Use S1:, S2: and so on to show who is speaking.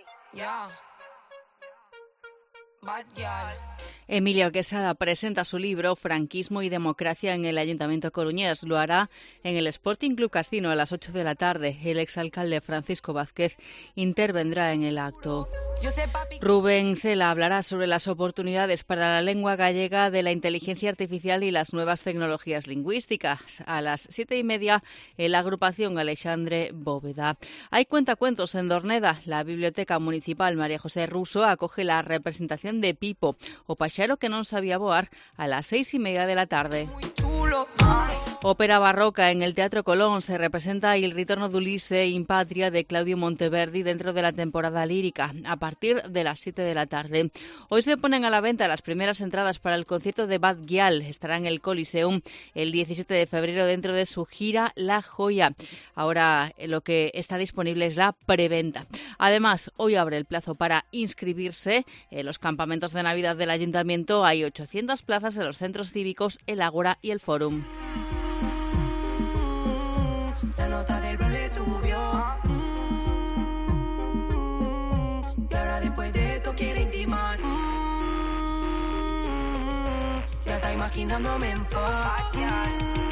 S1: Emilio Quesada presenta su libro Franquismo y democracia en el Ayuntamiento coruñés. Lo hará en el Sporting Club Casino a las 8 de la tarde. El exalcalde Francisco Vázquez intervendrá en el acto. Rubén Cela hablará sobre las oportunidades para la lengua gallega de la inteligencia artificial y las nuevas tecnologías lingüísticas. A las 7:30 en la agrupación Alexandre Bóveda. Hay cuentacuentos en Dorneda. La Biblioteca Municipal María José Russo acoge la representación de Pipo, o paxaro que non sabía voar, a las 6:30 de la tarde. Ópera barroca en el Teatro Colón. Se representa Il ritorno d'Ulisse in patria de Claudio Monteverdi dentro de la temporada lírica, a partir de las 7 de la tarde. Hoy se ponen a la venta las primeras entradas para el concierto de Bad Gyal. Estará en el Coliseum el 17 de febrero dentro de su gira La Joya. Ahora lo que está disponible es la preventa. Además, hoy abre el plazo para inscribirse en los campamentos de Navidad del Ayuntamiento. Hay 800 plazas en los centros cívicos, el Ágora y el Fórum.
S2: La nota del bro le subió. Y ahora después de esto quiere intimar. Ya está imaginándome en paz.